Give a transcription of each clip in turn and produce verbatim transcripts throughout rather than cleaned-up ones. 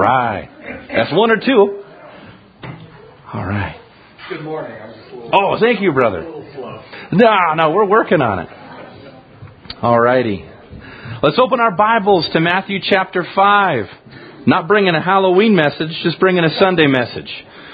right. That's one or two. All right. Good morning. I'm just a little, oh, thank you, brother. A little slow. No, no, we're working on it. All righty. Let's open our Bibles to Matthew chapter five. Not bringing a Halloween message, just bringing a Sunday message.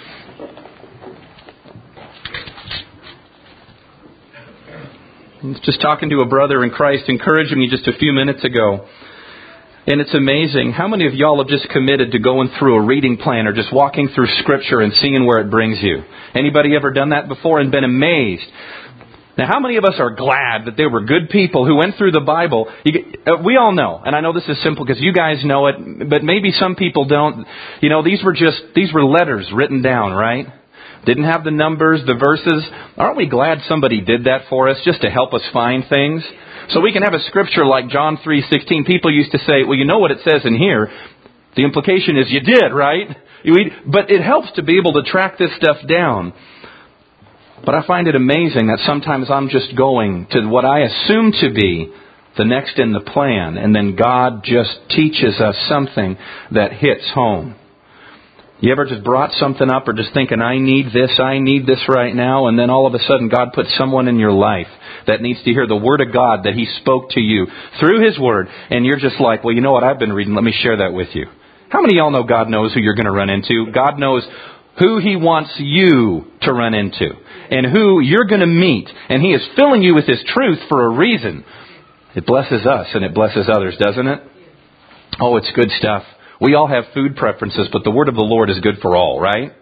I was just talking to a brother in Christ, encouraging me just a few minutes ago. And it's amazing. How many of y'all have just committed to going through a reading plan or just walking through Scripture and seeing where it brings you? Anybody ever done that before and been amazed? Now, how many of us are glad that there were good people who went through the Bible? You get, uh, we all know, and I know this is simple because you guys know it, but maybe some people don't. You know, these were just, these were letters written down, right? Didn't have the numbers, the verses. Aren't we glad somebody did that for us just to help us find things? So we can have a scripture like John three sixteen. People used to say, well, you know what it says in here. The implication is you did, right? But it helps to be able to track this stuff down. But I find it amazing that sometimes I'm just going to what I assume to be the next in the plan, and then God just teaches us something that hits home. You ever just brought something up or just thinking, I need this, I need this right now, and then all of a sudden God puts someone in your life that needs to hear the Word of God that He spoke to you through His Word, and you're just like, well, you know what I've been reading, let me share that with you. How many of y'all know God knows who you're going to run into? God knows who He wants you to run into and who you're going to meet. And He is filling you with His truth for a reason. It blesses us and it blesses others, doesn't it? Oh, it's good stuff. We all have food preferences, but the Word of the Lord is good for all, right?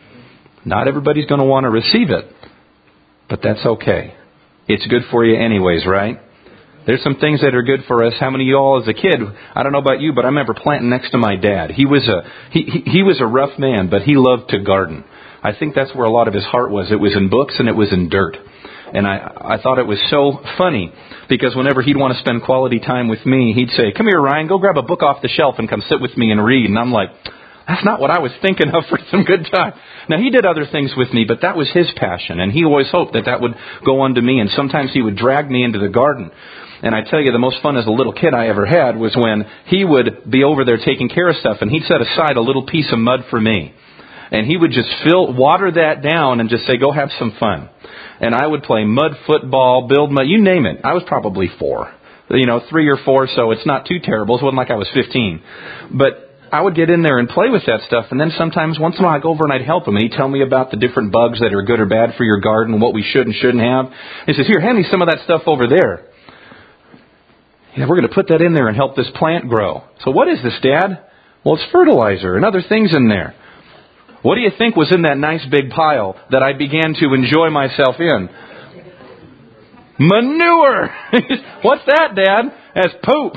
Not everybody's going to want to receive it, but that's okay. It's good for you anyways, right? There's some things that are good for us. How many of y'all as a kid, I don't know about you, but I remember planting next to my dad. He was a he, he, he was a rough man, but he loved to garden. I think that's where a lot of his heart was. It was in books and it was in dirt. And I, I thought it was so funny because whenever he'd want to spend quality time with me, he'd say, come here, Ryan, go grab a book off the shelf and come sit with me and read. And I'm like, that's not what I was thinking of for some good time. Now, he did other things with me, but that was his passion. And he always hoped that that would go on to me. And sometimes he would drag me into the garden. And I tell you, the most fun as a little kid I ever had was when he would be over there taking care of stuff, and he'd set aside a little piece of mud for me. And he would just fill, water that down and just say, go have some fun. And I would play mud football, build mud, you name it. I was probably four, you know, three or four, so it's not too terrible. It wasn't like I was fifteen. But I would get in there and play with that stuff, and then sometimes once in a while I'd go over and I'd help him, and he'd tell me about the different bugs that are good or bad for your garden, what we should and shouldn't have. He says, here, hand me some of that stuff over there. Yeah, we're going to put that in there and help this plant grow. So what is this, Dad? Well, it's fertilizer and other things in there. What do you think was in that nice big pile that I began to enjoy myself in? Manure! What's that, Dad? That's poop.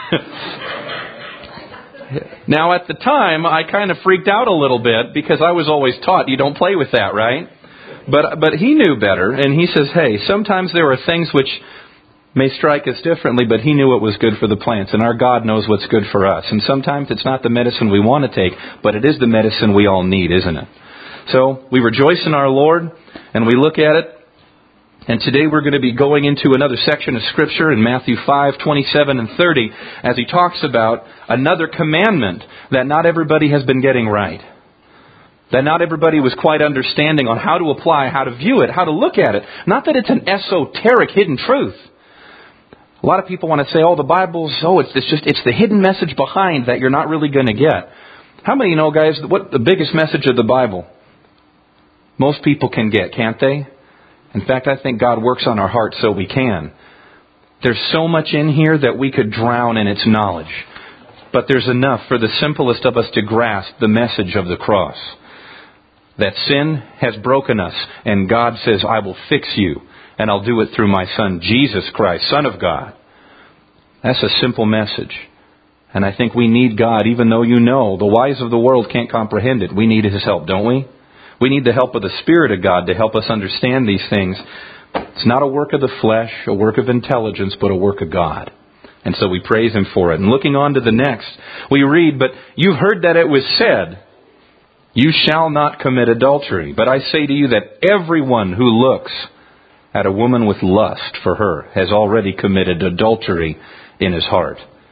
Now, at the time, I kind of freaked out a little bit because I was always taught you don't play with that, right? But but he knew better, and he says, hey, sometimes there are things which may strike us differently, but He knew what was good for the plants, and our God knows what's good for us. And sometimes it's not the medicine we want to take, but it is the medicine we all need, isn't it? So we rejoice in our Lord, and we look at it. And today we're going to be going into another section of Scripture in Matthew five, twenty-seven and thirty, as He talks about another commandment that not everybody has been getting right. That not everybody was quite understanding on how to apply, how to view it, how to look at it. Not that it's an esoteric hidden truth. A lot of people want to say, oh, the Bible's, oh, it's, it's just, it's the hidden message behind that you're not really going to get. How many of you know, guys, what the biggest message of the Bible? Most people can get, can't they? In fact, I think God works on our hearts so we can. There's so much in here that we could drown in its knowledge. But there's enough for the simplest of us to grasp the message of the cross. That sin has broken us, and God says, I will fix you. And I'll do it through my Son, Jesus Christ, Son of God. That's a simple message. And I think we need God, even though you know the wise of the world can't comprehend it. We need His help, don't we? We need the help of the Spirit of God to help us understand these things. It's not a work of the flesh, a work of intelligence, but a work of God. And so we praise Him for it. And looking on to the next, we read, but you've heard that it was said, you shall not commit adultery. But I say to you that everyone who looks at a woman with lust for her has already committed adultery in his heart.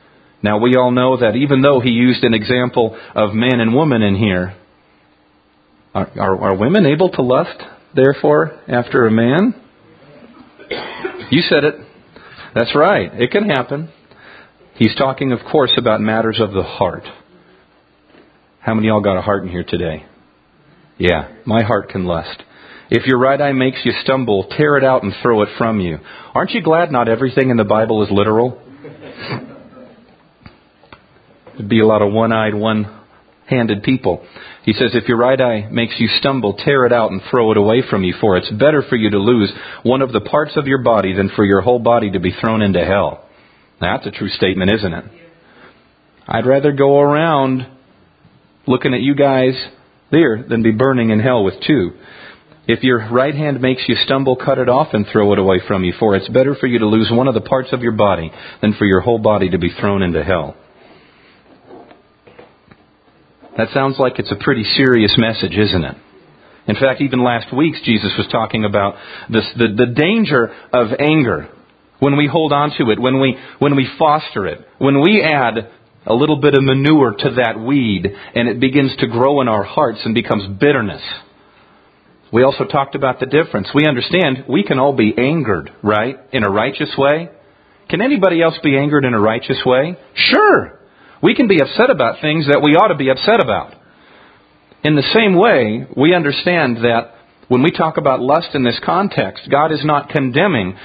Now, we all know that even though he used an example of man and woman in here, are, are, are women able to lust, therefore, after a man? You said it. That's right. It can happen. He's talking, of course, about matters of the heart. How many of y'all got a heart in here today? Yeah, my heart can lust. If your right eye makes you stumble, tear it out and throw it from you. Aren't you glad not everything in the Bible is literal? There'd be a lot of one-eyed, one-handed people. He says, if your right eye makes you stumble, tear it out and throw it away from you. For it's better for you to lose one of the parts of your body than for your whole body to be thrown into hell. Now, that's a true statement, isn't it? I'd rather go around looking at you guys there than be burning in hell with two. If your right hand makes you stumble, cut it off and throw it away from you. For it's better for you to lose one of the parts of your body than for your whole body to be thrown into hell. That sounds like it's a pretty serious message, isn't it? In fact, even last week, Jesus was talking about this, the, the danger of anger. When we hold on to it, when we, when we foster it, when we add a little bit of manure to that weed and it begins to grow in our hearts and becomes bitterness. We also talked about the difference. We understand we can all be angered, right? In a righteous way. Can anybody else be angered in a righteous way? Sure. We can be upset about things that we ought to be upset about. In the same way, we understand that when we talk about lust in this context, God is not condemning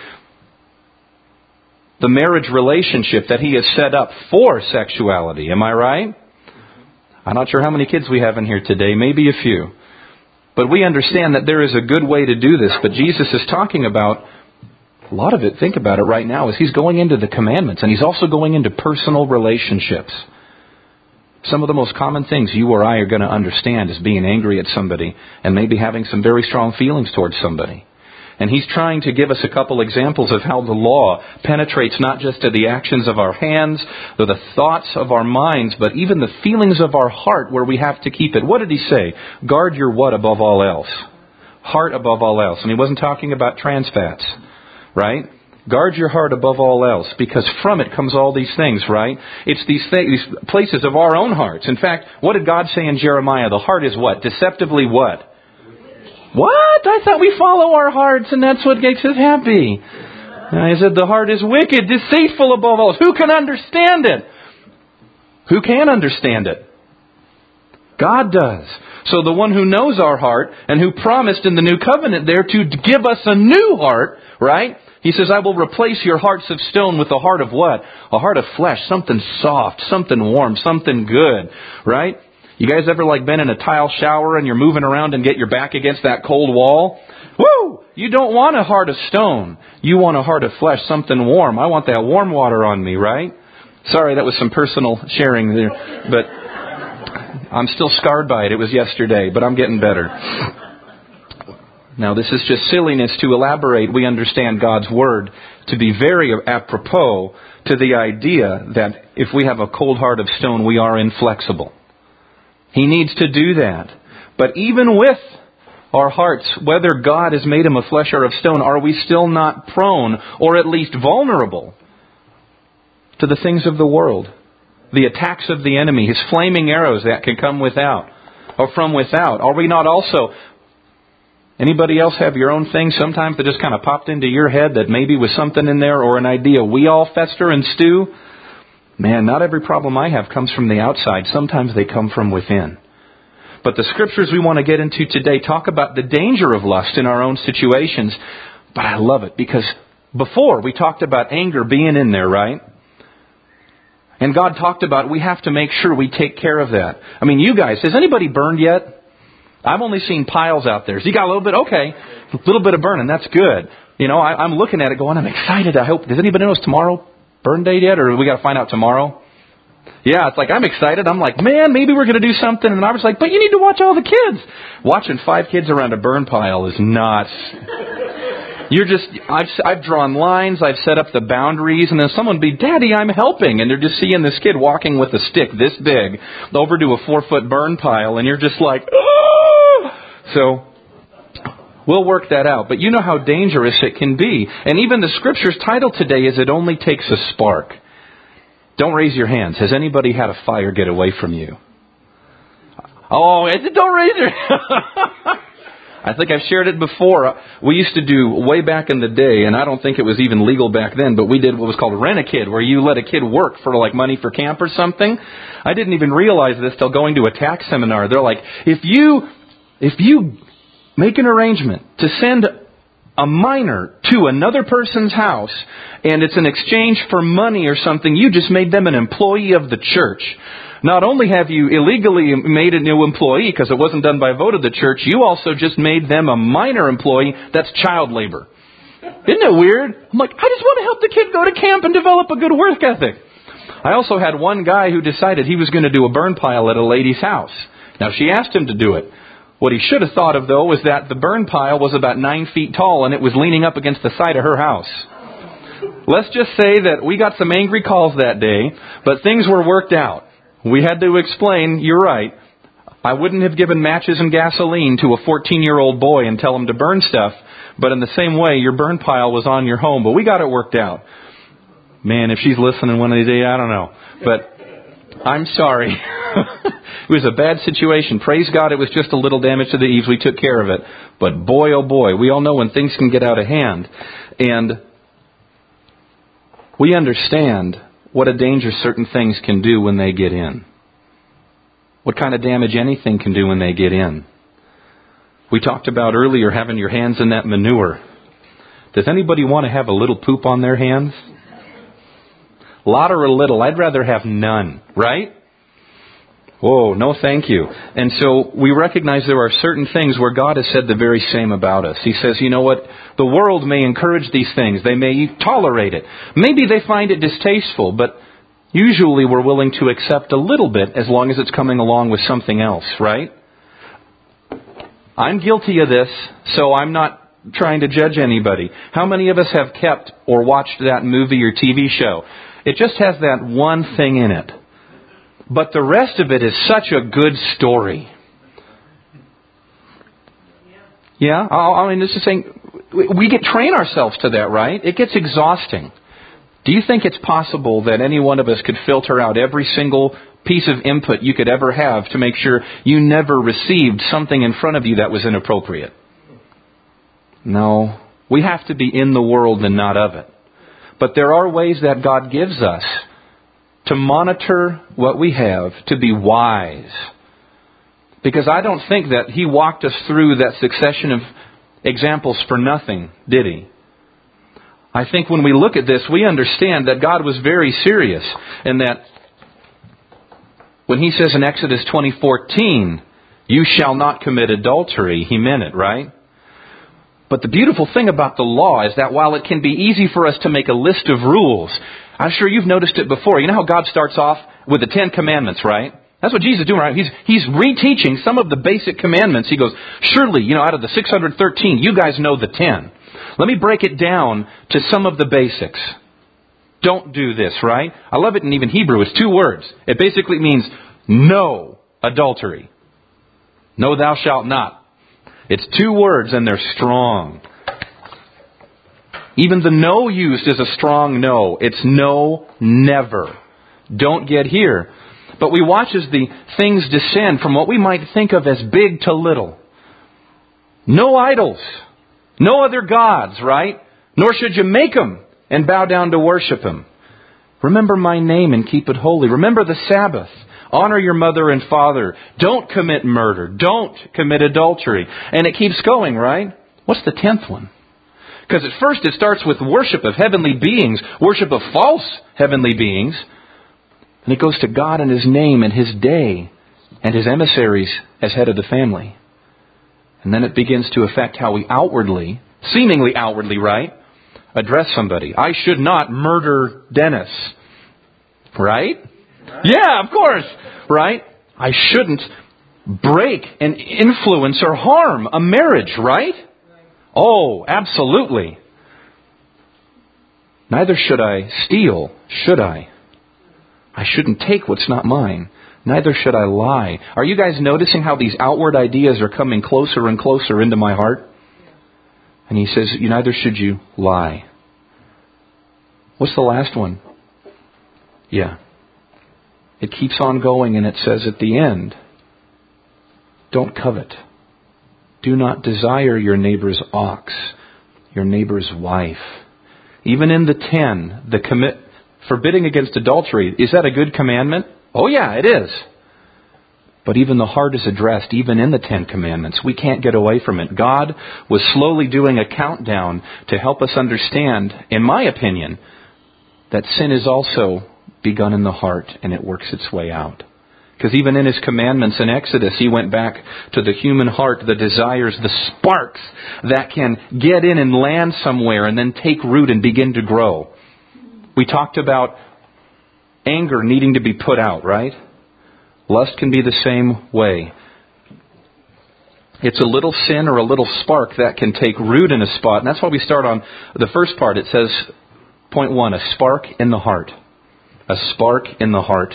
the marriage relationship that He has set up for sexuality. Am I right? I'm not sure how many kids we have in here today. Maybe a few. But we understand that there is a good way to do this. But Jesus is talking about a lot of it, think about it right now, is He's going into the commandments. And He's also going into personal relationships. Some of the most common things you or I are going to understand is being angry at somebody and maybe having some very strong feelings towards somebody. And He's trying to give us a couple examples of how the law penetrates not just to the actions of our hands or the thoughts of our minds, but even the feelings of our heart where we have to keep it. What did He say? Guard your what above all else? Heart above all else. And He wasn't talking about trans fats, right? Guard your heart above all else, because from it comes all these things, right? It's these, th- these places of our own hearts. In fact, what did God say in Jeremiah? The heart is what? Deceptively what? What? I thought we follow our hearts and that's what makes us happy. And I said the heart is wicked, deceitful above all else. Who can understand it? Who can understand it? God does. So the one who knows our heart and who promised in the new covenant there to give us a new heart, right? He says, I will replace your hearts of stone with a heart of what? A heart of flesh, something soft, something warm, something good, right? You guys ever like been in a tile shower and you're moving around and get your back against that cold wall? Woo! You don't want a heart of stone. You want a heart of flesh, something warm. I want that warm water on me, right? Sorry, that was some personal sharing there, but I'm still scarred by it. It was yesterday, but I'm getting better. Now, this is just silliness to elaborate. We understand God's Word to be very apropos to the idea that if we have a cold heart of stone, we are inflexible. He needs to do that. But even with our hearts, whether God has made them of flesh or of stone, are we still not prone, or at least vulnerable, to the things of the world? The attacks of the enemy, his flaming arrows that can come without, or from without. Are we not also... Anybody else have your own thing sometimes that just kind of popped into your head that maybe was something in there or an idea? We all fester and stew. Man, not every problem I have comes from the outside. Sometimes they come from within. But the scriptures we want to get into today talk about the danger of lust in our own situations. But I love it because before we talked about anger being in there, right? And God talked about we have to make sure we take care of that. I mean, you guys, has anybody burned yet? I've only seen piles out there. So you got a little bit, okay, a little bit of burning. That's good. You know, I, I'm looking at it going, I'm excited. I hope, does anybody know it's tomorrow burn day yet? Or we got to find out tomorrow? Yeah, it's like, I'm excited. I'm like, man, maybe we're going to do something. And I was like, but you need to watch all the kids. Watching five kids around a burn pile is not... You're just, I've, I've drawn lines, I've set up the boundaries, and then someone would be, Daddy, I'm helping. And they're just seeing this kid walking with a stick this big over to a four-foot burn pile, and you're just like, oh! So, we'll work that out. But you know how dangerous it can be. And even the Scripture's title today is It Only Takes a Spark. Don't raise your hands. Has anybody had a fire get away from you? Oh, don't raise your I think I've shared it before. We used to do way back in the day, and I don't think it was even legal back then, but we did what was called Rent a Kid, where you let a kid work for like money for camp or something. I didn't even realize this till going to a tax seminar. They're like, if you, if you make an arrangement to send a minor to another person's house, and it's in exchange for money or something, you just made them an employee of the church. Not only have you illegally made a new employee because it wasn't done by vote of the church, you also just made them a minor employee. That's child labor. Isn't it weird? I'm like, I just want to help the kid go to camp and develop a good work ethic. I also had one guy who decided he was going to do a burn pile at a lady's house. Now, she asked him to do it. What he should have thought of, though, was that the burn pile was about nine feet tall and it was leaning up against the side of her house. Let's just say that we got some angry calls that day, but things were worked out. We had to explain, you're right, I wouldn't have given matches and gasoline to a fourteen-year-old boy and tell him to burn stuff, but in the same way, your burn pile was on your home, but we got it worked out. Man, if she's listening one of these days, I don't know. But I'm sorry. It was a bad situation. Praise God, it was just a little damage to the eaves. We took care of it. But boy, oh boy, we all know when things can get out of hand. And we understand what a danger certain things can do when they get in. What kind of damage anything can do when they get in. We talked about earlier having your hands in that manure. Does anybody want to have a little poop on their hands? A lot or a little? I'd rather have none, right? Whoa, no thank you. And so we recognize there are certain things where God has said the very same about us. He says, you know what? The world may encourage these things. They may tolerate it. Maybe they find it distasteful, but usually we're willing to accept a little bit as long as it's coming along with something else, right? I'm guilty of this, so I'm not trying to judge anybody. How many of us have kept or watched that movie or T V show? It just has that one thing in it. But the rest of it is such a good story. Yeah, I mean, this is saying, we get train ourselves to that, right? It gets exhausting. Do you think it's possible that any one of us could filter out every single piece of input you could ever have to make sure you never received something in front of you that was inappropriate? No, we have to be in the world and not of it. But there are ways that God gives us to monitor what we have, to be wise. Because I don't think that He walked us through that succession of examples for nothing, did He? I think when we look at this, we understand that God was very serious, and that when He says in Exodus twenty fourteen, you shall not commit adultery, He meant it, right? But the beautiful thing about the law is that while it can be easy for us to make a list of rules, I'm sure you've noticed it before. You know how God starts off with the Ten Commandments, right? That's what Jesus is doing, right? He's He's reteaching some of the basic commandments. He goes, surely, you know, out of the six hundred thirteen, you guys know the ten. Let me break it down to some of the basics. Don't do this, right? I love it in even Hebrew. It's two words. It basically means no adultery. No, thou shalt not. It's two words and they're strong. Even the no used is a strong no. It's no, never. Don't get here. But we watch as the things descend from what we might think of as big to little. No idols. No other gods, right? Nor should you make them and bow down to worship them. Remember my name and keep it holy. Remember the Sabbath. Honor your mother and father. Don't commit murder. Don't commit adultery. And it keeps going, right? What's the tenth one? Because at first it starts with worship of heavenly beings, worship of false heavenly beings. And it goes to God and His name and His day and His emissaries as head of the family. And then it begins to affect how we outwardly, seemingly outwardly, right, address somebody. I should not murder Dennis. Right? Yeah, of course. Right? I shouldn't break and influence or harm a marriage, right? Oh, absolutely. Neither should I steal, should I? I shouldn't take what's not mine. Neither should I lie. Are you guys noticing how these outward ideas are coming closer and closer into my heart? And He says, neither should you lie. What's the last one? Yeah, It keeps on going, and it says at the end, don't covet. Do not desire your neighbor's ox, your neighbor's wife. Even in the ten, the commit, forbidding against adultery, is that a good commandment? Oh yeah, it is. But even the heart is addressed, even in the Ten Commandments. We can't get away from it. God was slowly doing a countdown to help us understand, in my opinion, that sin is also begun in the heart and it works its way out. Because even in His commandments in Exodus, He went back to the human heart, the desires, the sparks that can get in and land somewhere and then take root and begin to grow. We talked about anger needing to be put out, right? Lust can be the same way. It's a little sin or a little spark that can take root in a spot. And that's why we start on the first part. It says, point one, a spark in the heart. A spark in the heart.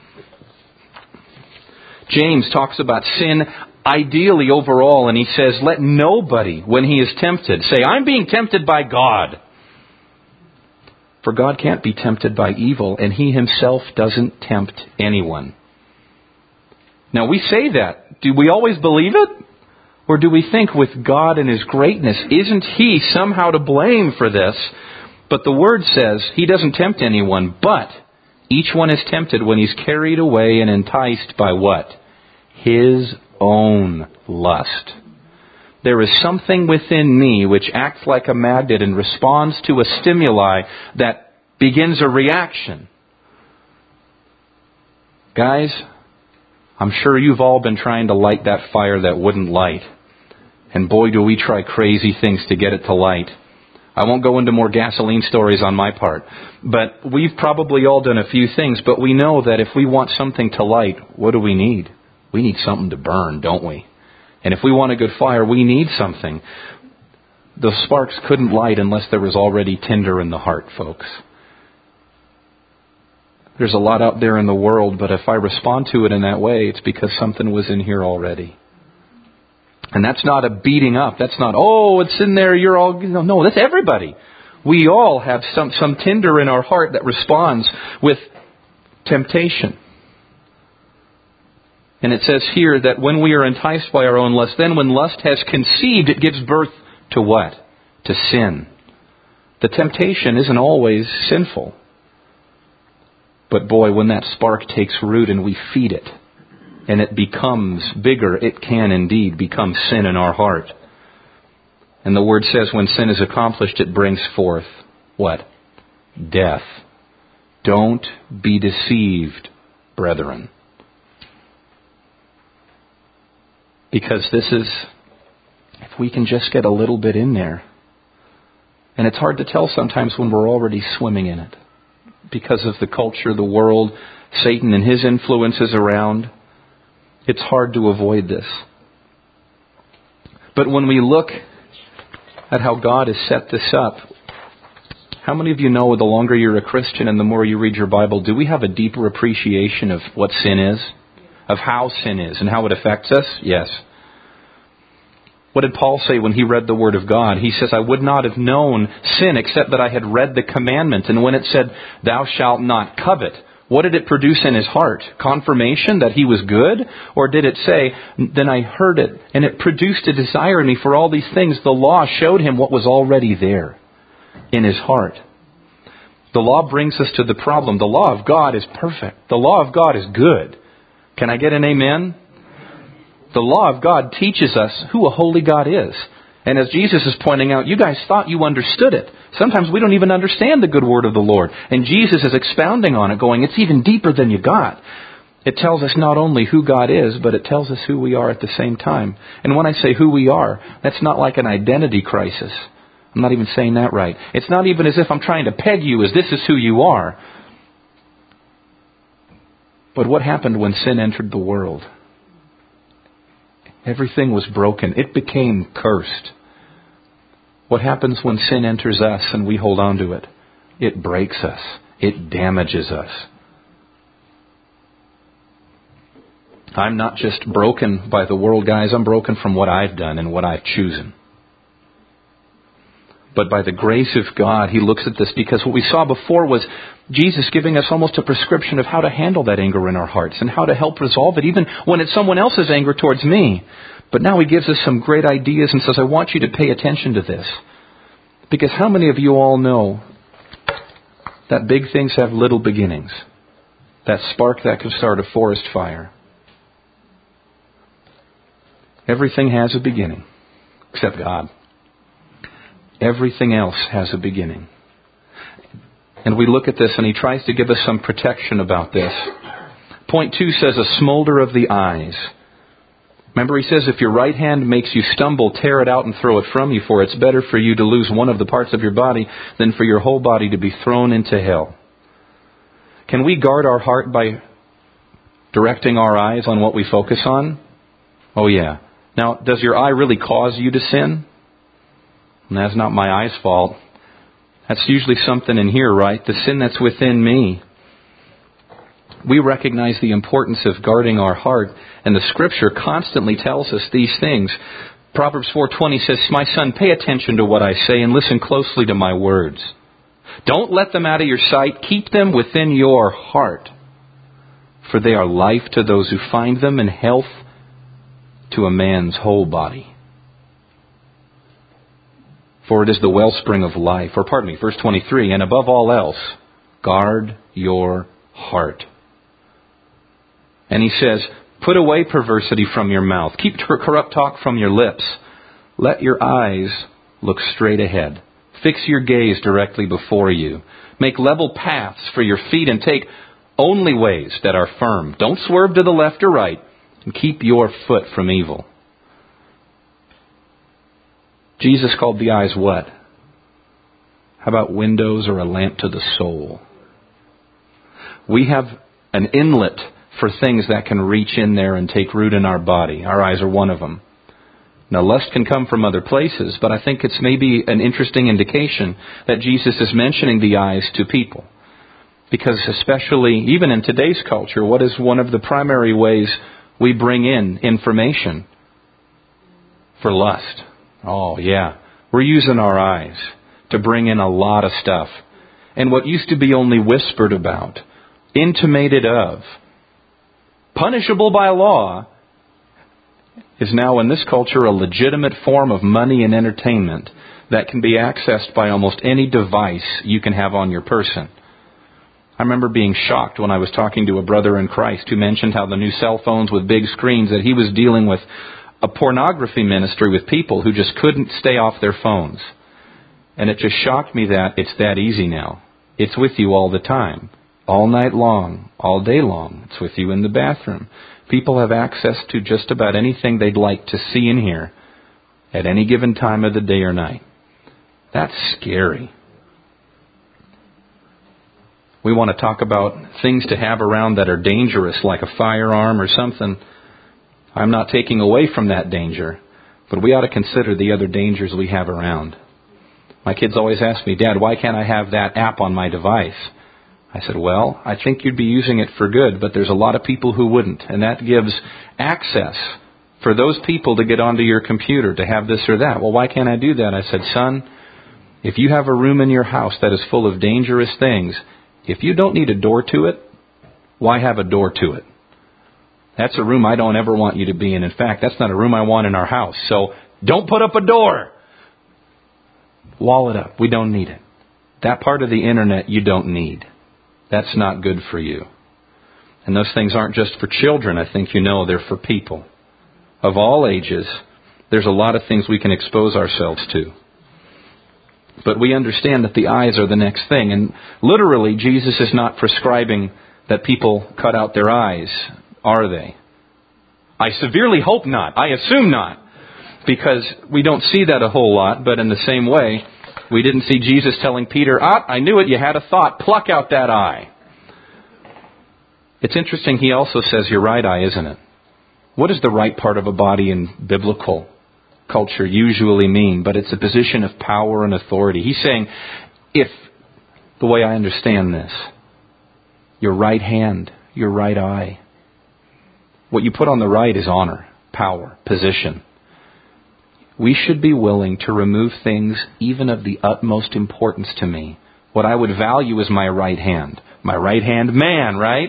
James talks about sin ideally overall, and he says, let nobody, when he is tempted, say, I'm being tempted by God. For God can't be tempted by evil, and He Himself doesn't tempt anyone. Now we say that. Do we always believe it? Or do we think with God and His greatness, isn't He somehow to blame for this? But the Word says He doesn't tempt anyone, but each one is tempted when he's carried away and enticed by what? His own lust. There is something within me which acts like a magnet and responds to a stimuli that begins a reaction. Guys, I'm sure you've all been trying to light that fire that wouldn't light. And boy, do we try crazy things to get it to light. I won't go into more gasoline stories on my part. But we've probably all done a few things. But we know that if we want something to light, what do we need? We need something to burn, don't we? And if we want a good fire, we need something. The sparks couldn't light unless there was already tinder in the heart, folks. There's a lot out there in the world, but if I respond to it in that way, it's because something was in here already. And that's not a beating up. That's not, oh, it's in there, you're all... No, that's everybody. We all have some, some tinder in our heart that responds with temptation. And it says here that when we are enticed by our own lust, then when lust has conceived, it gives birth to what? To sin. The temptation isn't always sinful. But boy, when that spark takes root and we feed it, and it becomes bigger, it can indeed become sin in our heart. And the Word says when sin is accomplished, it brings forth what? Death. Don't be deceived, brethren. Because this is, if we can just get a little bit in there. And it's hard to tell sometimes when we're already swimming in it. Because of the culture, the world, Satan and his influences around. It's hard to avoid this. But when we look at how God has set this up, how many of you know the longer you're a Christian and the more you read your Bible, do we have a deeper appreciation of what sin is? Of how sin is and how it affects us? Yes. What did Paul say when he read the Word of God? He says, I would not have known sin except that I had read the commandment. And when it said, thou shalt not covet, what did it produce in his heart? Confirmation that he was good? Or did it say, then I heard it, and it produced a desire in me for all these things? The law showed him what was already there in his heart. The law brings us to the problem. The law of God is perfect. The law of God is good. Can I get an amen? The law of God teaches us who a holy God is. And as Jesus is pointing out, you guys thought you understood it. Sometimes we don't even understand the good word of the Lord. And Jesus is expounding on it, going, it's even deeper than you got. It tells us not only who God is, but it tells us who we are at the same time. And when I say who we are, that's not like an identity crisis. I'm not even saying that right. It's not even as if I'm trying to peg you as this is who you are. But what happened when sin entered the world? Everything was broken. It became cursed. What happens when sin enters us and we hold on to it? It breaks us. It damages us. I'm not just broken by the world, guys. I'm broken from what I've done and what I've chosen. But by the grace of God, He looks at this, because what we saw before was Jesus giving us almost a prescription of how to handle that anger in our hearts and how to help resolve it, even when it's someone else's anger towards me. But now He gives us some great ideas and says, I want you to pay attention to this. Because how many of you all know that big things have little beginnings? That spark that can start a forest fire. Everything has a beginning, except God. Everything else has a beginning. And we look at this, and He tries to give us some protection about this. Point two says, a smolder of the eyes. Remember, He says, if your right hand makes you stumble, tear it out and throw it from you, for it's better for you to lose one of the parts of your body than for your whole body to be thrown into hell. Can we guard our heart by directing our eyes on what we focus on? Oh, yeah. Now, does your eye really cause you to sin? And that's not my eye's fault. That's usually something in here, right? The sin that's within me. We recognize the importance of guarding our heart, and the Scripture constantly tells us these things. Proverbs four twenty says, my son, pay attention to what I say and listen closely to my words. Don't let them out of your sight. Keep them within your heart, for they are life to those who find them and health to a man's whole body. For it is the wellspring of life. Or pardon me, verse twenty-three, and above all else, guard your heart. And he says, put away perversity from your mouth. Keep corrupt talk from your lips. Let your eyes look straight ahead. Fix your gaze directly before you. Make level paths for your feet and take only ways that are firm. Don't swerve to the left or right, and keep your foot from evil. Jesus called the eyes what? How about windows or a lamp to the soul? We have an inlet for things that can reach in there and take root in our body. Our eyes are one of them. Now, lust can come from other places, but I think it's maybe an interesting indication that Jesus is mentioning the eyes to people. Because especially, even in today's culture, what is one of the primary ways we bring in information? For lust. Oh, yeah. We're using our eyes to bring in a lot of stuff. And what used to be only whispered about, intimated of, punishable by law, is now in this culture a legitimate form of money and entertainment that can be accessed by almost any device you can have on your person. I remember being shocked when I was talking to a brother in Christ who mentioned how the new cell phones with big screens, that he was dealing with a pornography ministry with people who just couldn't stay off their phones. And it just shocked me that it's that easy now. It's with you all the time, all night long, all day long. It's with you in the bathroom. People have access to just about anything they'd like to see and hear at any given time of the day or night. That's scary. We want to talk about things to have around that are dangerous, like a firearm or something. I'm not taking away from that danger, but we ought to consider the other dangers we have around. My kids always ask me, Dad, why can't I have that app on my device? I said, well, I think you'd be using it for good, but there's a lot of people who wouldn't. And that gives access for those people to get onto your computer, to have this or that. Well, why can't I do that? I said, son, if you have a room in your house that is full of dangerous things, if you don't need a door to it, why have a door to it? That's a room I don't ever want you to be in. In fact, that's not a room I want in our house. So don't put up a door. Wall it up. We don't need it. That part of the internet you don't need. That's not good for you. And those things aren't just for children, I think you know. They're for people. Of all ages, there's a lot of things we can expose ourselves to. But we understand that the eyes are the next thing. And literally, Jesus is not prescribing that people cut out their eyes, are they? I severely hope not. I assume not. Because we don't see that a whole lot, but in the same way, we didn't see Jesus telling Peter, ah, I knew it, you had a thought, pluck out that eye. It's interesting, he also says your right eye, isn't it? What does the right part of a body in biblical culture usually mean? But it's a position of power and authority. He's saying, if, the way I understand this, your right hand, your right eye, what you put on the right is honor, power, position. we should be willing to remove things even of the utmost importance to me. What I would value is my right hand. My right hand man, right?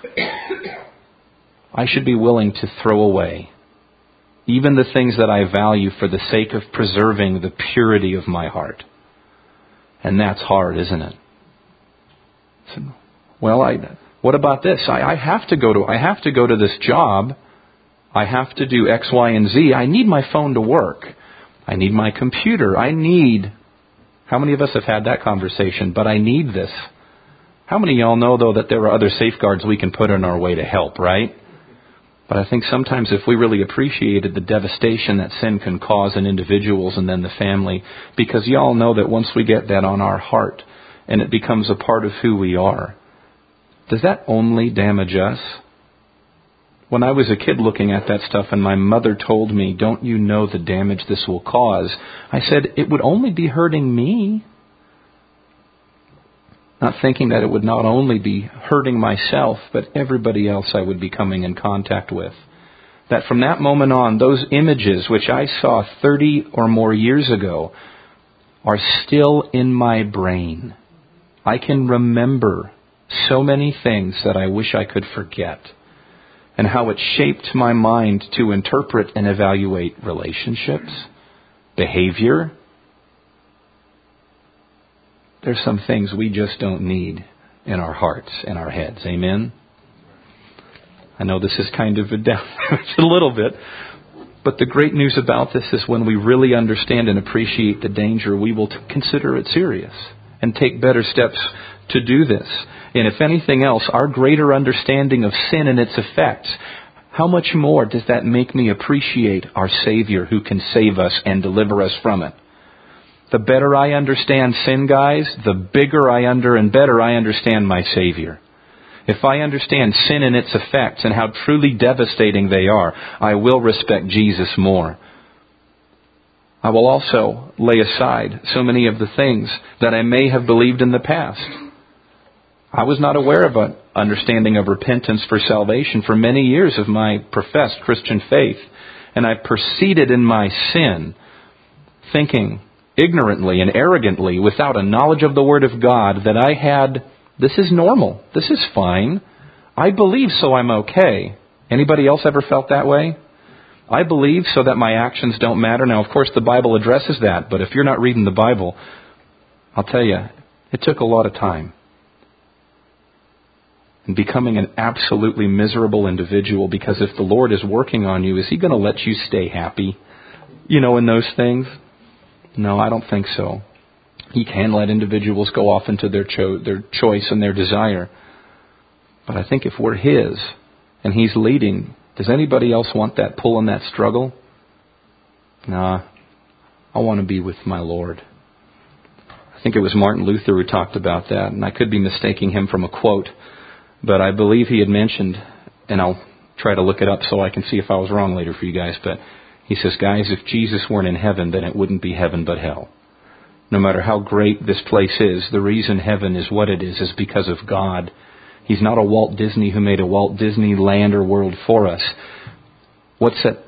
I should be willing to throw away even the things that I value for the sake of preserving the purity of my heart. And that's hard, isn't it? So, well, I, what about this? I, I have to go to I have to go to this job. I have to do X, Y, and Z. I need my phone to work. I need my computer. I need... How many of us have had that conversation? But I need this. How many of y'all know, though, that there are other safeguards we can put in our way to help, right? But I think sometimes if we really appreciated the devastation that sin can cause in individuals and then the family, because y'all know that once we get that on our heart and it becomes a part of who we are, does that only damage us? When I was a kid looking at that stuff and my mother told me, don't you know the damage this will cause? I said, it would only be hurting me. Not thinking that it would not only be hurting myself, but everybody else I would be coming in contact with. That from that moment on, those images which I saw thirty or more years ago are still in my brain. I can remember so many things that I wish I could forget. And how it shaped my mind to interpret and evaluate relationships, behavior. There's some things we just don't need in our hearts and our heads. Amen? I know this is kind of a down, a little bit. But the great news about this is when we really understand and appreciate the danger, we will consider it serious and take better steps to do this. And if anything else, our greater understanding of sin and its effects, how much more does that make me appreciate our Savior who can save us and deliver us from it? The better I understand sin, guys, the bigger I under and better I understand my Savior. If I understand sin and its effects and how truly devastating they are, I will respect Jesus more. I will also lay aside so many of the things that I may have believed in the past. I was not aware of an understanding of repentance for salvation for many years of my professed Christian faith. And I proceeded in my sin, thinking ignorantly and arrogantly, without a knowledge of the Word of God, that I had, this is normal, this is fine. I believe, so I'm okay. Anybody else ever felt that way? I believe so that my actions don't matter. Now, of course, the Bible addresses that, but if you're not reading the Bible, I'll tell you, it took a lot of time. And becoming an absolutely miserable individual, because if the Lord is working on you, is He going to let you stay happy, you know, in those things? No, I don't think so. He can let individuals go off into their cho- their choice and their desire. But I think if we're His and He's leading, does anybody else want that pull and that struggle? Nah, I want to be with my Lord. I think it was Martin Luther who talked about that, and I could be mistaking him from a quote, but I believe he had mentioned, and I'll try to look it up so I can see if I was wrong later for you guys, but he says, guys, if Jesus weren't in heaven, then it wouldn't be heaven but hell. No matter how great this place is, the reason heaven is what it is is because of God. He's not a Walt Disney who made a Walt Disney land or world for us. What's that?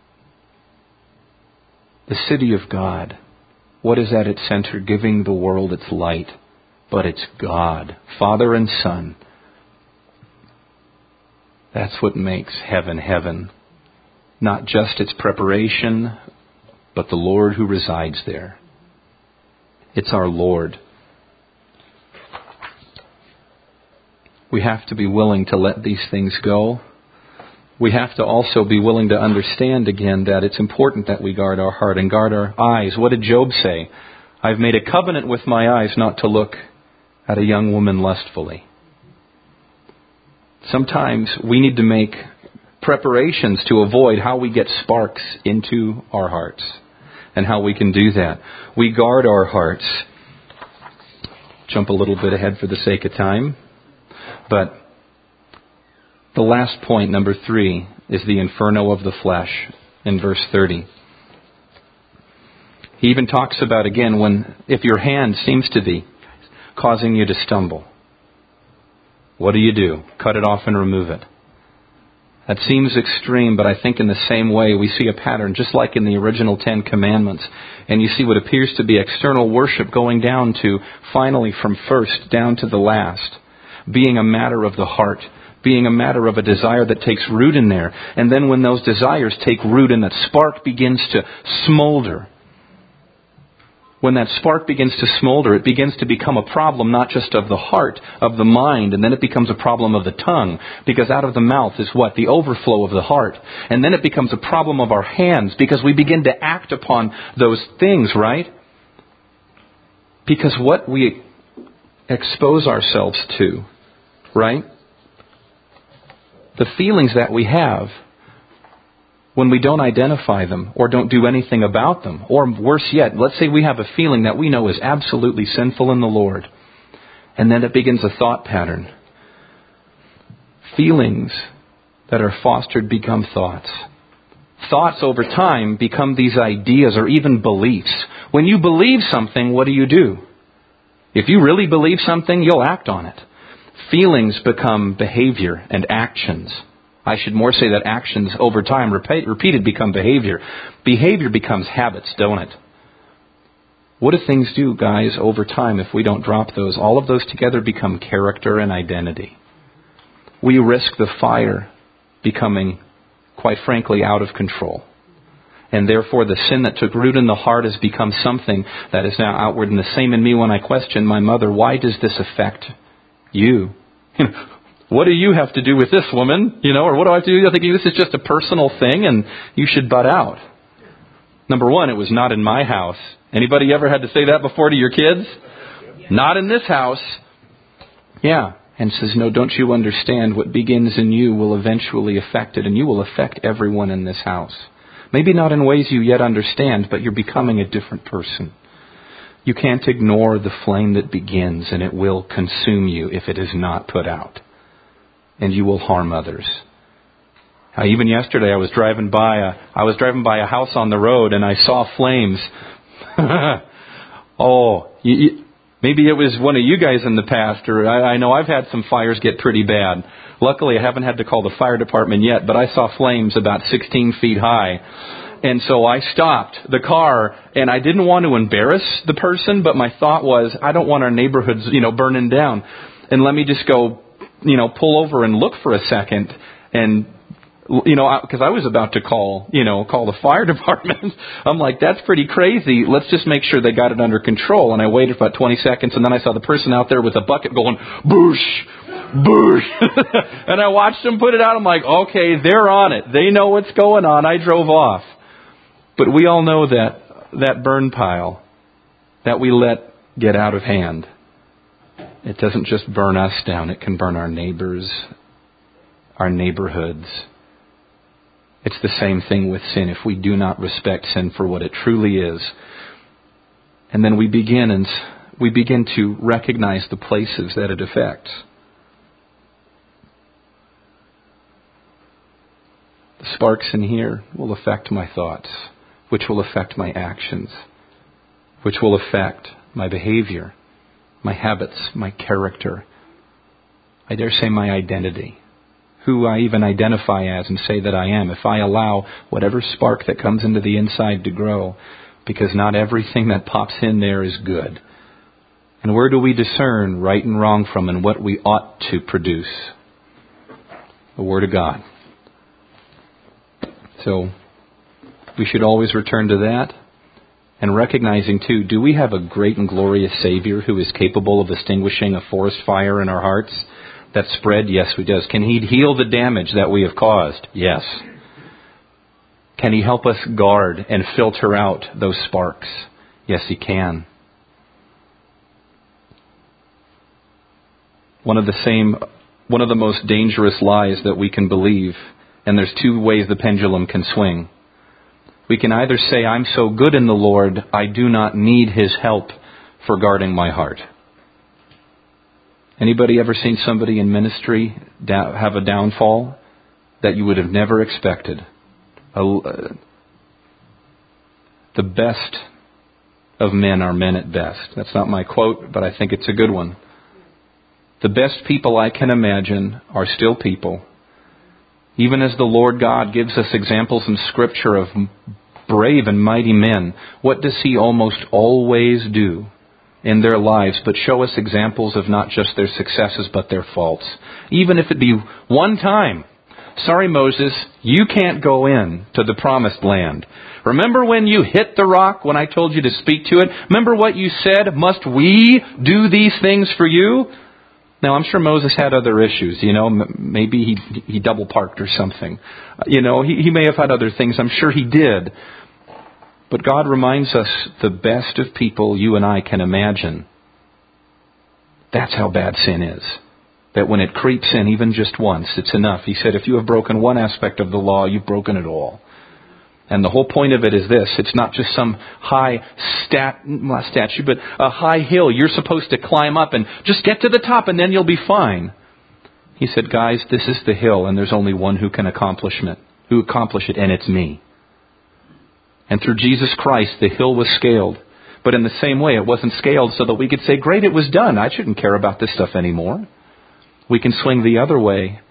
The city of God. What is at its center? Giving the world its light. But it's God, Father and Son. That's what makes heaven heaven. Not just its preparation, but the Lord who resides there. It's our Lord. We have to be willing to let these things go. We have to also be willing to understand again that it's important that we guard our heart and guard our eyes. What did Job say? I've made a covenant with my eyes not to look at a young woman lustfully. Sometimes we need to make preparations to avoid how we get sparks into our hearts and how we can do that. We guard our hearts. Jump a little bit ahead for the sake of time. But the last point, number three, is the inferno of the flesh in verse thirty. He even talks about, again, when if your hand seems to be causing you to stumble, what do you do? Cut it off and remove it. That seems extreme, but I think in the same way we see a pattern, just like in the original Ten Commandments. And you see what appears to be external worship going down to, finally, from first down to the last, being a matter of the heart, being a matter of a desire that takes root in there. And then when those desires take root and that spark begins to smolder, when that spark begins to smolder, it begins to become a problem not just of the heart, of the mind, and then it becomes a problem of the tongue. Because out of the mouth is what? The overflow of the heart. And then it becomes a problem of our hands because we begin to act upon those things, right? Because what we expose ourselves to, right? The feelings that we have, when we don't identify them or don't do anything about them, or worse yet, let's say we have a feeling that we know is absolutely sinful in the Lord, and then it begins a thought pattern. Feelings that are fostered become thoughts. Thoughts over time become these ideas or even beliefs. When you believe something, what do you do? If you really believe something, you'll act on it. Feelings become behavior and actions. I should more say that actions over time, repeat, repeated, become behavior. Behavior becomes habits, don't it? What do things do, guys, over time if we don't drop those? All of those together become character and identity. We risk the fire becoming, quite frankly, out of control. And therefore the sin that took root in the heart has become something that is now outward. And the same in me when I question my mother, why does this affect you? What do you have to do with this, woman? You know, or what do I have to do? I think this is just a personal thing and you should butt out. Number one, it was not in my house. Anybody ever had to say that before to your kids? Not in this house. Yeah. And says, no, don't you understand? What begins in you will eventually affect it, and you will affect everyone in this house. Maybe not in ways you yet understand, but you're becoming a different person. You can't ignore the flame that begins, and it will consume you if it is not put out. And you will harm others. Uh, even yesterday, I was driving by a I was driving by a house on the road, and I saw flames. oh, you, you, maybe it was one of you guys in the past, or I, I know I've had some fires get pretty bad. Luckily, I haven't had to call the fire department yet, but I saw flames about sixteen feet high. And so I stopped the car, and I didn't want to embarrass the person, but my thought was, I don't want our neighborhoods, you know, burning down. And let me just go, you know, pull over and look for a second. And, you know, because I, I was about to call, you know, call the fire department. I'm like, that's pretty crazy. Let's just make sure they got it under control. And I waited for about twenty seconds, and then I saw the person out there with a bucket going, boosh, boosh. And I watched them put it out. I'm like, okay, they're on it. They know what's going on. I drove off. But we all know that that burn pile that we let get out of hand, it doesn't just burn us down. It can burn our neighbors, our neighborhoods. It's the same thing with sin. If we do not respect sin for what it truly is, and then we begin and we begin to recognize the places that it affects. The sparks in here will affect my thoughts, which will affect my actions, which will affect my behavior, my habits, my character. I dare say my identity, who I even identify as and say that I am, if I allow whatever spark that comes into the inside to grow, because not everything that pops in there is good. And where do we discern right and wrong from, and what we ought to produce? The Word of God. So we should always return to that, and recognizing too, do we have a great and glorious Savior who is capable of extinguishing a forest fire in our hearts that spread? Yes, He does. Can He heal the damage that we have caused? Yes. Can He help us guard and filter out those sparks? Yes, He can. One of the same, one of the most dangerous lies that we can believe, and there's two ways the pendulum can swing. We can either say, I'm so good in the Lord, I do not need His help for guarding my heart. Anybody ever seen somebody in ministry have a downfall that you would have never expected? Uh, the best of men are men at best. That's not my quote, but I think it's a good one. The best people I can imagine are still people. Even as the Lord God gives us examples in Scripture of brave and mighty men, what does He almost always do in their lives but show us examples of not just their successes but their faults? Even if it be one time. Sorry, Moses, you can't go in to the promised land. Remember when you hit the rock when I told you to speak to it? Remember what you said? Must we do these things for you? Now, I'm sure Moses had other issues. You know, maybe he he double parked or something. You know, he, he may have had other things. I'm sure he did. But God reminds us the best of people you and I can imagine. That's how bad sin is. That when it creeps in even just once, it's enough. He said, if you have broken one aspect of the law, you've broken it all. And the whole point of it is this. It's not just some high stat, not statue, but a high hill you're supposed to climb up and just get to the top and then you'll be fine. He said, guys, this is the hill and there's only one who can accomplish it, who accomplish it, and it's me. And through Jesus Christ, the hill was scaled. But in the same way, it wasn't scaled so that we could say, great, it was done. I shouldn't care about this stuff anymore. We can swing the other way.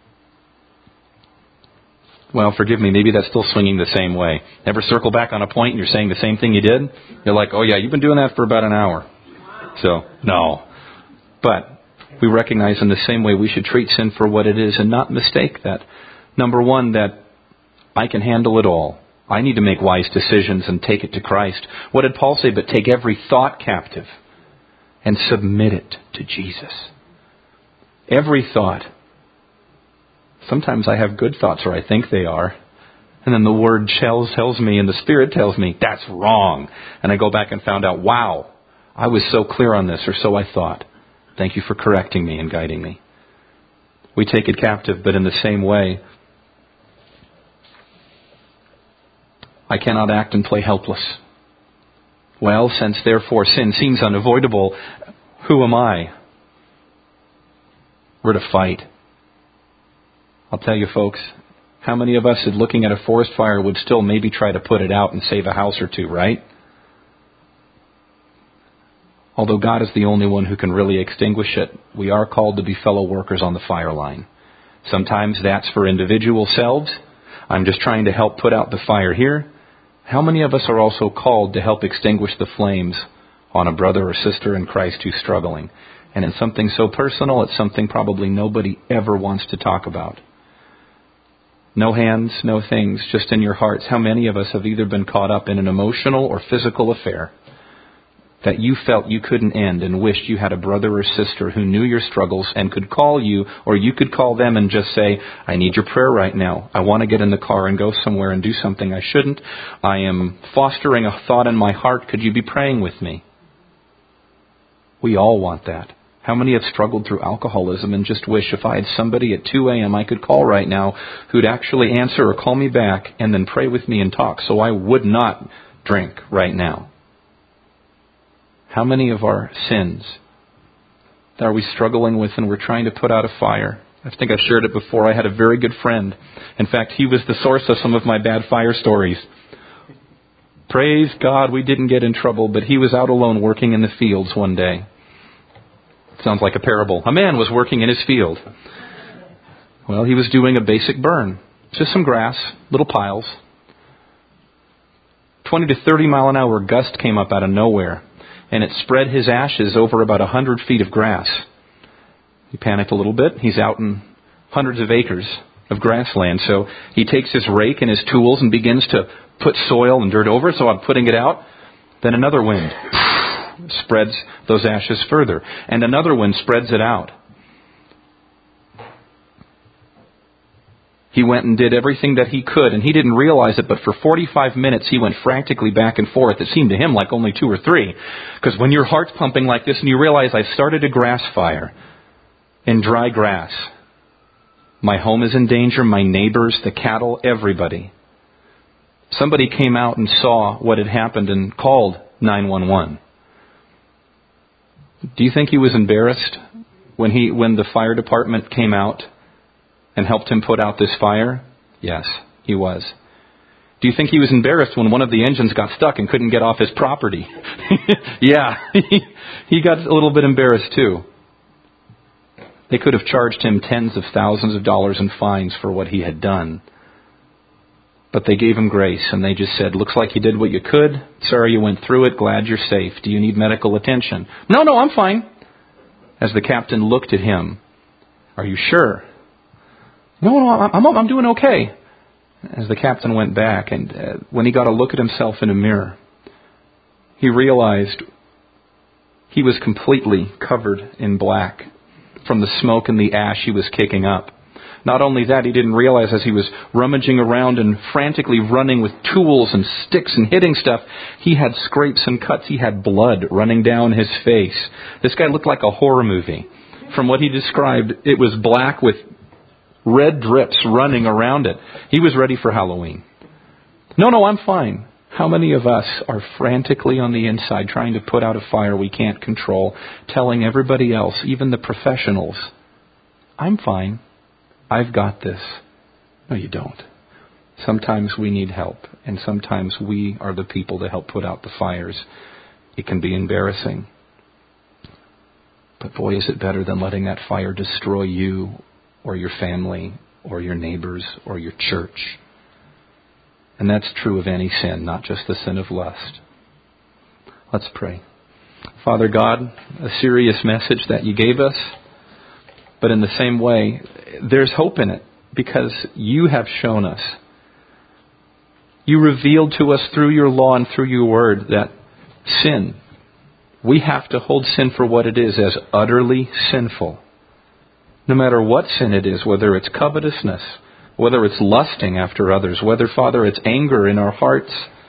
Well, forgive me, maybe that's still swinging the same way. Ever circle back on a point and you're saying the same thing you did? You're like, oh yeah, you've been doing that for about an hour. So, no. But we recognize in the same way we should treat sin for what it is and not mistake that. Number one, that I can handle it all. I need to make wise decisions and take it to Christ. What did Paul say? But take every thought captive and submit it to Jesus. Every thought. Sometimes I have good thoughts, or I think they are. And then the Word tells, tells me, and the Spirit tells me, that's wrong. And I go back and found out, wow, I was so clear on this, or so I thought. Thank you for correcting me and guiding me. We take it captive, but in the same way, I cannot act and play helpless. Well, since therefore sin seems unavoidable, who am I? We're to fight. I'll tell you folks, how many of us looking at a forest fire would still maybe try to put it out and save a house or two, right? Although God is the only one who can really extinguish it, we are called to be fellow workers on the fire line. Sometimes that's for individual selves. I'm just trying to help put out the fire here. How many of us are also called to help extinguish the flames on a brother or sister in Christ who's struggling? And it's something so personal, it's something probably nobody ever wants to talk about. No hands, no things, just in your hearts. How many of us have either been caught up in an emotional or physical affair that you felt you couldn't end and wished you had a brother or sister who knew your struggles and could call you, or you could call them and just say, I need your prayer right now. I want to get in the car and go somewhere and do something I shouldn't. I am fostering a thought in my heart. Could you be praying with me? We all want that. How many have struggled through alcoholism and just wish if I had somebody at two a.m. I could call right now who'd actually answer or call me back and then pray with me and talk so I would not drink right now? How many of our sins are we struggling with and we're trying to put out a fire? I think I've shared it before. I had a very good friend. In fact, he was the source of some of my bad fire stories. Praise God, we didn't get in trouble, but he was out alone working in the fields one day. Sounds like a parable. A man was working in his field. Well, he was doing a basic burn. Just some grass, little piles. twenty to thirty mile an hour gust came up out of nowhere, and it spread his ashes over about one hundred feet of grass. He panicked a little bit. He's out in hundreds of acres of grassland. So he takes his rake and his tools and begins to put soil and dirt over it. So I'm putting it out. Then another wind spreads those ashes further. And another wind spreads it out. He went and did everything that he could, and he didn't realize it, but for forty-five minutes he went frantically back and forth. It seemed to him like only two or three. Because when your heart's pumping like this and you realize I started a grass fire in dry grass. My home is in danger, my neighbors, the cattle, everybody. Somebody came out and saw what had happened and called nine one one. Do you think he was embarrassed when he when the fire department came out and helped him put out this fire? Yes, he was. Do you think he was embarrassed when one of the engines got stuck and couldn't get off his property? Yeah, he got a little bit embarrassed too. They could have charged him tens of thousands of dollars in fines for what he had done. But they gave him grace, and they just said, looks like you did what you could. Sorry you went through it. Glad you're safe. Do you need medical attention? No, no, I'm fine. As the captain looked at him, are you sure? No, no, I'm, I'm doing okay. As the captain went back, and uh, when he got a look at himself in a mirror, he realized he was completely covered in black from the smoke and the ash he was kicking up. Not only that, he didn't realize as he was rummaging around and frantically running with tools and sticks and hitting stuff, he had scrapes and cuts. He had blood running down his face. This guy looked like a horror movie. From what he described, it was black with red drips running around it. He was ready for Halloween. No, no, I'm fine. How many of us are frantically on the inside trying to put out a fire we can't control, telling everybody else, even the professionals, I'm fine. I've got this. No, you don't. Sometimes we need help, and sometimes we are the people to help put out the fires. It can be embarrassing. But boy, is it better than letting that fire destroy you or your family or your neighbors or your church. And that's true of any sin, not just the sin of lust. Let's pray. Father God, a serious message that you gave us, but in the same way, there's hope in it because you have shown us. You revealed to us through your law and through your word that sin, we have to hold sin for what it is, as utterly sinful. No matter what sin it is, whether it's covetousness, whether it's lusting after others, whether, Father, it's anger in our hearts.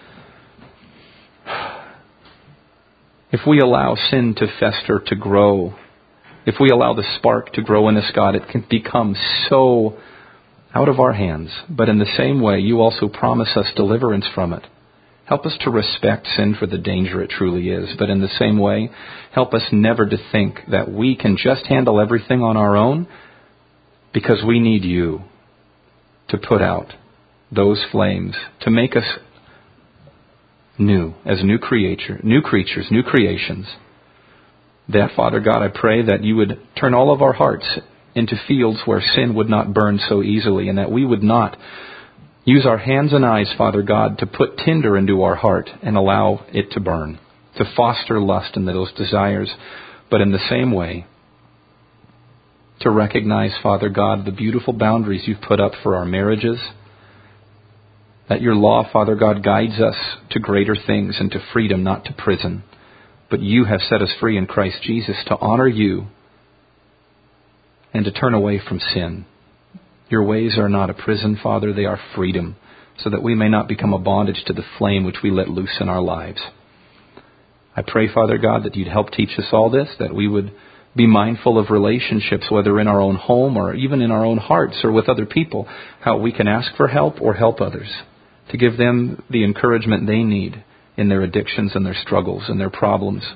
If we allow sin to fester, to grow, if we allow the spark to grow in us, God, it can become so out of our hands. But in the same way, you also promise us deliverance from it. Help us to respect sin for the danger it truly is. But in the same way, help us never to think that we can just handle everything on our own, because we need you to put out those flames, to make us new, as new creature, new creatures, new creations. That, Father God, I pray that you would turn all of our hearts into fields where sin would not burn so easily, and that we would not use our hands and eyes, Father God, to put tinder into our heart and allow it to burn, to foster lust and those desires. But in the same way, to recognize, Father God, the beautiful boundaries you've put up for our marriages, that your law, Father God, guides us to greater things and to freedom, not to prison. But you have set us free in Christ Jesus to honor you and to turn away from sin. Your ways are not a prison, Father, they are freedom, so that we may not become a bondage to the flame which we let loose in our lives. I pray, Father God, that you'd help teach us all this, that we would be mindful of relationships, whether in our own home or even in our own hearts or with other people, how we can ask for help or help others, to give them the encouragement they need in their addictions and their struggles and their problems.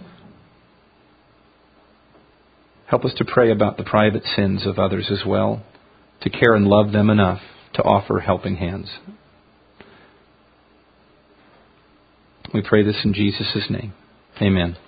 Help us to pray about the private sins of others as well, to care and love them enough to offer helping hands. We pray this in Jesus' name. Amen.